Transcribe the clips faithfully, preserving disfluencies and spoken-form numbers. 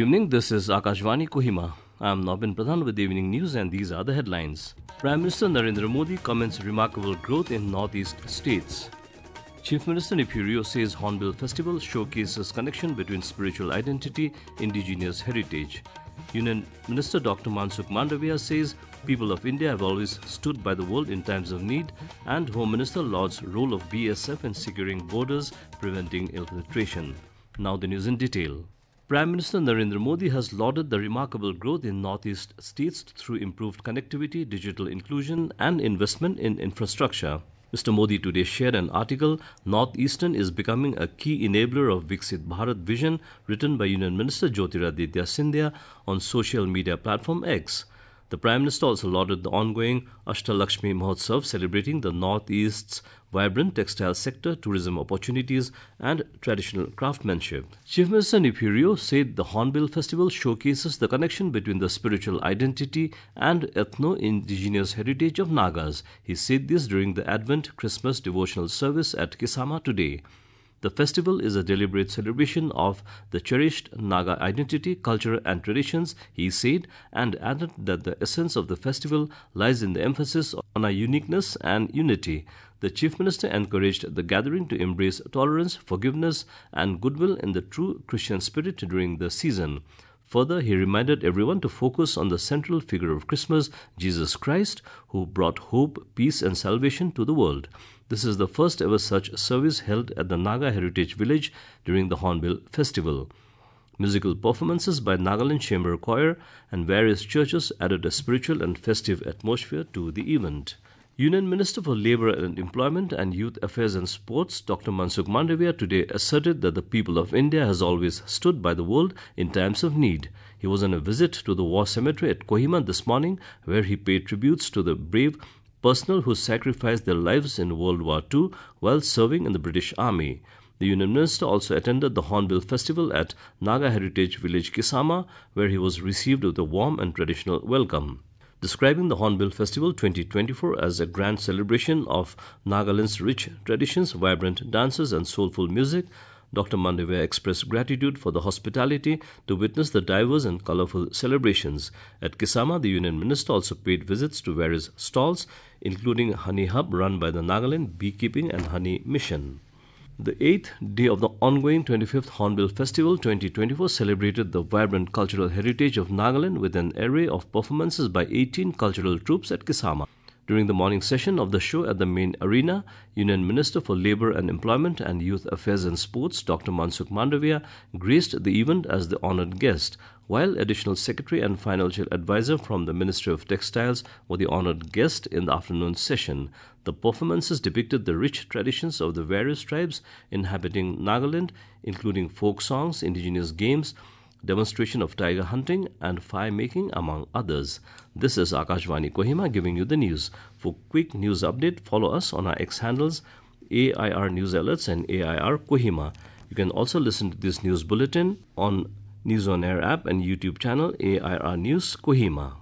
evening, this is Akashvani Kohima. I am Nobin Pradhan with the evening news and these are the headlines. Prime Minister Narendra Modi comments remarkable growth in northeast states. Chief Minister Nepiu says Hornbill Festival showcases connection between spiritual identity, indigenous heritage. Union Minister Doctor Mansukh Mandavia says people of India have always stood by the world in times of need, and Home Minister lauds role of B S F in securing borders, preventing infiltration. Now the news in detail. Prime Minister Narendra Modi has lauded the remarkable growth in northeast states through improved connectivity, digital inclusion and investment in infrastructure. Mister Modi today shared an article, Northeastern is becoming a key enabler of Viksit Bharat vision, written by Union Minister Jyotiraditya Scindia on social media platform X. The Prime Minister also lauded the ongoing Ashtalakshmi Mahotsav celebrating the Northeast's vibrant textile sector, tourism opportunities and traditional craftsmanship. Chief Minister Nepiu said the Hornbill Festival showcases the connection between the spiritual identity and ethno-indigenous heritage of Nagas. He said this during the Advent Christmas devotional service at Kisama today. The festival is a deliberate celebration of the cherished Naga identity, culture and traditions, he said, and added that the essence of the festival lies in the emphasis on our uniqueness and unity. The Chief Minister encouraged the gathering to embrace tolerance, forgiveness and goodwill in the true Christian spirit during the season. Further, he reminded everyone to focus on the central figure of Christmas, Jesus Christ, who brought hope, peace and salvation to the world. This is the first ever such service held at the Naga Heritage Village during the Hornbill Festival. Musical performances by Nagaland Chamber Choir and various churches added a spiritual and festive atmosphere to the event. Union Minister for Labour and Employment and Youth Affairs and Sports, Doctor Mansukh Mandavia, today asserted that the people of India has always stood by the world in times of need. He was on a visit to the war cemetery at Kohima this morning, where he paid tributes to the brave personnel who sacrificed their lives in World War Two while serving in the British Army. The Union Minister also attended the Hornbill Festival at Naga Heritage Village Kisama, where he was received with a warm and traditional welcome. Describing the Hornbill Festival twenty twenty-four as a grand celebration of Nagaland's rich traditions, vibrant dances and soulful music, Doctor Mandavia expressed gratitude for the hospitality to witness the diverse and colorful celebrations. At Kisama, the Union Minister also paid visits to various stalls, including Honey Hub run by the Nagaland Beekeeping and Honey Mission. The eighth day of the ongoing twenty-fifth Hornbill Festival twenty twenty-four celebrated the vibrant cultural heritage of Nagaland with an array of performances by eighteen cultural troupes at Kisama. During the morning session of the show at the main arena, Union Minister for Labour and Employment and Youth Affairs and Sports, Doctor Mansukh Mandavia, graced the event as the honoured guest, while Additional Secretary and Financial Advisor from the Ministry of Textiles were the honoured guest in the afternoon session. The performances depicted the rich traditions of the various tribes inhabiting Nagaland, including folk songs, indigenous games, demonstration of tiger hunting and fire making, among others. This is Akashvani Kohima giving you the news. For quick news update, follow us on our X handles A I R News Alerts and A I R Kohima. You can also listen to this news bulletin on News on Air app and YouTube channel A I R News Kohima.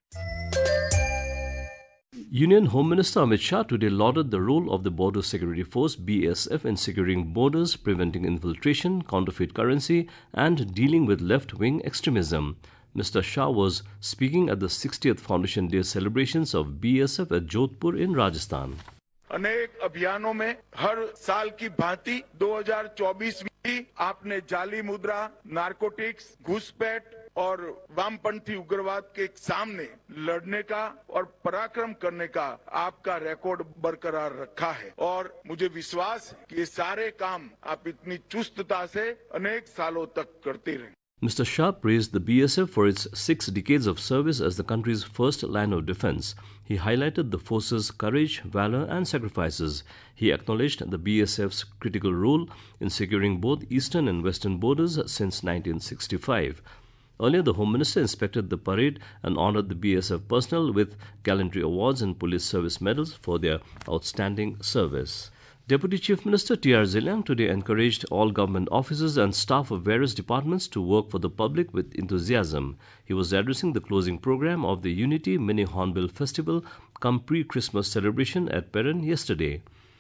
Union Home Minister Amit Shah today lauded the role of the Border Security Force B S F in securing borders, preventing infiltration, counterfeit currency and dealing with left-wing extremism. Mister Shah was speaking at the sixtieth Foundation Day celebrations of B S F at Jodhpur in Rajasthan. अनेक अभियानों में हर साल की भांति दो हज़ार चौबीस में भी आपने जाली मुद्रा, नारकोटिक्स, घुसपैठ और वामपंथी उग्रवाद के सामने लड़ने का और पराक्रम करने का आपका रिकॉर्ड बरकरार रखा है और मुझे विश्वास है कि ये सारे काम आप इतनी चुस्तता से अनेक सालों तक करते रहें. Mister Shah praised the B S F for its six decades of service as the country's first line of defense. He highlighted the force's courage, valor and sacrifices. He acknowledged the B S F's critical role in securing both eastern and western borders since nineteen sixty-five. Earlier, the Home Minister inspected the parade and honoured the B S F personnel with gallantry awards and police service medals for their outstanding service. Deputy Chief Minister T R Zeliang today encouraged all government officers and staff of various departments to work for the public with enthusiasm. He was addressing the closing program of the Unity Mini Hornbill Festival cum pre-Christmas celebration at Peran yesterday.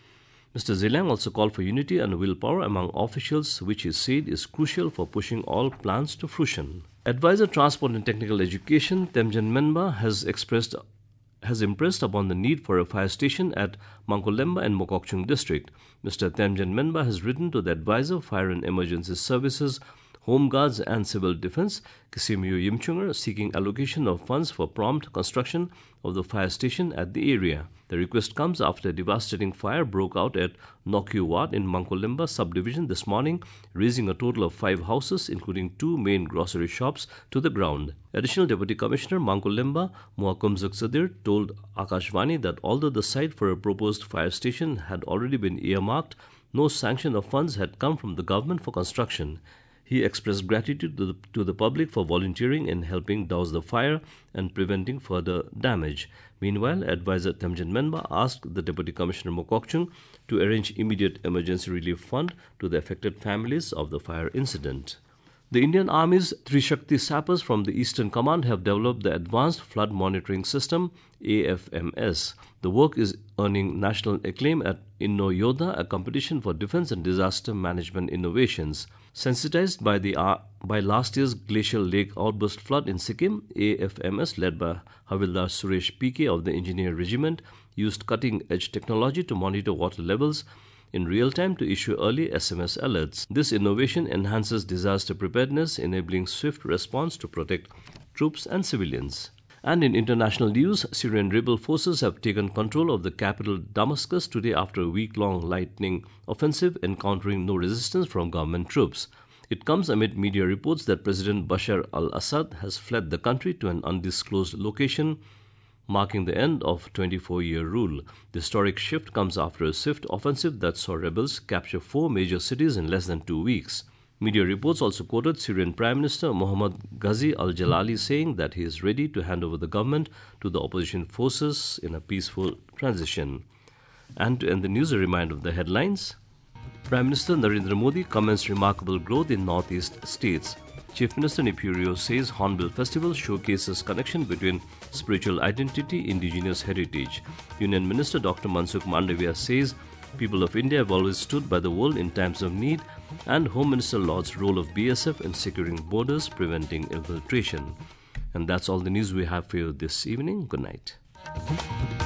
Mister Zeliang also called for unity and willpower among officials, which he said is crucial for pushing all plans to fruition. Advisor Transport and Technical Education, Temjen Menba, has expressed has impressed upon the need for a fire station at Mangkolemba and Mokokchung district. Mister Temjen Menba has written to the Advisor Fire and Emergency Services, Home Guards and Civil Defense, Kisimyu Yimchungar, seeking allocation of funds for prompt construction of the fire station at the area. The request comes after a devastating fire broke out at Nokyu Ward in Mangkolemba subdivision this morning, raising a total of five houses, including two main grocery shops, to the ground. Additional Deputy Commissioner Mangkolemba, Muakum Zuksadir, told Akashvani that although the site for a proposed fire station had already been earmarked, no sanction of funds had come from the government for construction. He expressed gratitude to the, to the public for volunteering in helping douse the fire and preventing further damage. Meanwhile, Advisor Temjen Menba asked the Deputy Commissioner Mokokchung to arrange immediate emergency relief fund to the affected families of the fire incident. The Indian Army's Trishakti sappers from the Eastern Command have developed the Advanced Flood Monitoring System, A F M S. The work is earning national acclaim at InnoYoda, a competition for defense and disaster management innovations. Sensitized by the uh, by last year's glacial lake outburst flood in Sikkim, A F M S, led by Havildar Suresh P K of the Engineer Regiment, used cutting-edge technology to monitor water levels in real time to issue early S M S alerts. This innovation enhances disaster preparedness, enabling swift response to protect troops and civilians. And in international news, Syrian rebel forces have taken control of the capital Damascus today after a week-long lightning offensive, encountering no resistance from government troops. It comes amid media reports that President Bashar al-Assad has fled the country to an undisclosed location, marking the end of twenty-four-year rule. The historic shift comes after a swift offensive that saw rebels capture four major cities in less than two weeks. Media reports also quoted Syrian Prime Minister Mohammad Ghazi al-Jalali saying that he is ready to hand over the government to the opposition forces in a peaceful transition. And to end the news, a reminder of the headlines. Prime Minister Narendra Modi comments remarkable growth in northeast states. Chief Minister Nipurio says Hornbill Festival showcases connection between spiritual identity, indigenous heritage. Union Minister Doctor Mansukh Mandavia says people of India have always stood by the world in times of need, and Home Minister lauds role of B S F in securing borders, preventing infiltration. And that's all the news we have for you this evening. Good night.